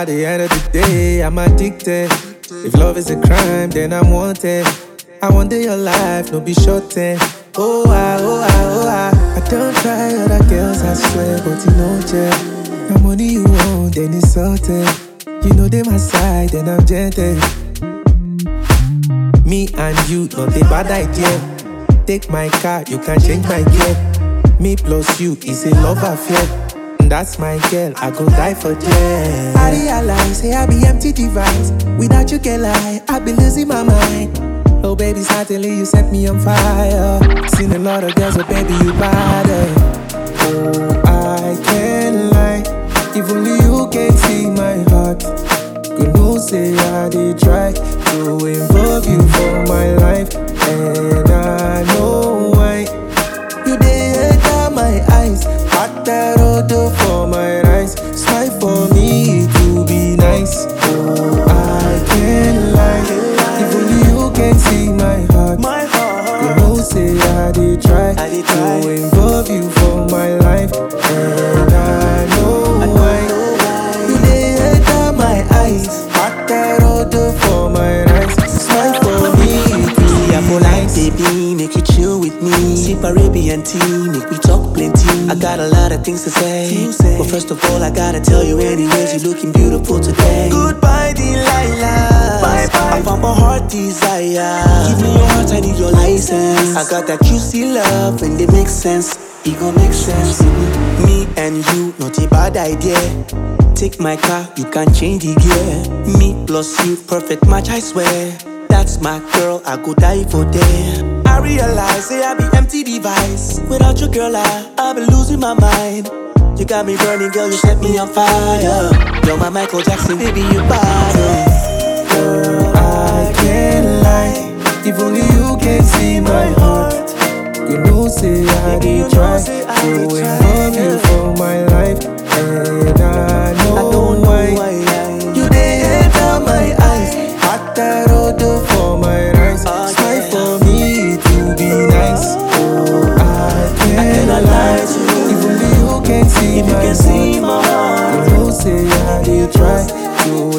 At the end of the day, I'm addicted. If love is a crime, then I'm wanted. I want your life, no be shortened. Oh, I don't try other girls, I swear, but you know, Jeff. The money you want, then it's sorted. You know they my side, then I'm gentle. Me and you, not a bad idea. Take my car, you can change my gear. Me plus you is a love affair. That's my girl, I go die for you. I realize, hey, I be empty device. Without you, girl, I be losing my mind. Oh, baby, certainly you set me on fire. Seen a lot of girls, but baby, you bad. Oh, I can't lie. If only you can see my heart. Could no say I did try to involve you for my life. And I know why. You did enter my eyes. Hot that order for my rice. Smile for me to be nice. Oh, I can't lie. If only you can see my heart. You know say I did try to involve you for my life. And I know why. You did enter my eyes. Hot that order for my rice. Smile for me to be nice. Baby, make you chill with me. Sip Arabian tea, make me talk plenty. I got a lot of things to say. But first of all, I gotta tell you anyways, you're looking beautiful today. Goodbye, Delilah. Bye-bye. I found my heart desire. Give me your heart, I need your license. I got that juicy love, and it makes sense. It gon' make sense. Me and you, not a bad idea. Take my car, you can change the gear. Me plus you, perfect match, I swear. That's my girl, I go die for them. I realize, say I be empty device. Without your girl, I be losing my mind. You got me burning, girl, you set me on fire. You're my Michael Jackson, baby, you body. Oh, I can't lie. If only you can see my heart. You know, say I did try to involve you for my life. And I know why. You did enter my eyes. Hot that order for my rice. Smile for me to be nice. Oh, I can't lie. If only you can see my heart. You know, say I did try to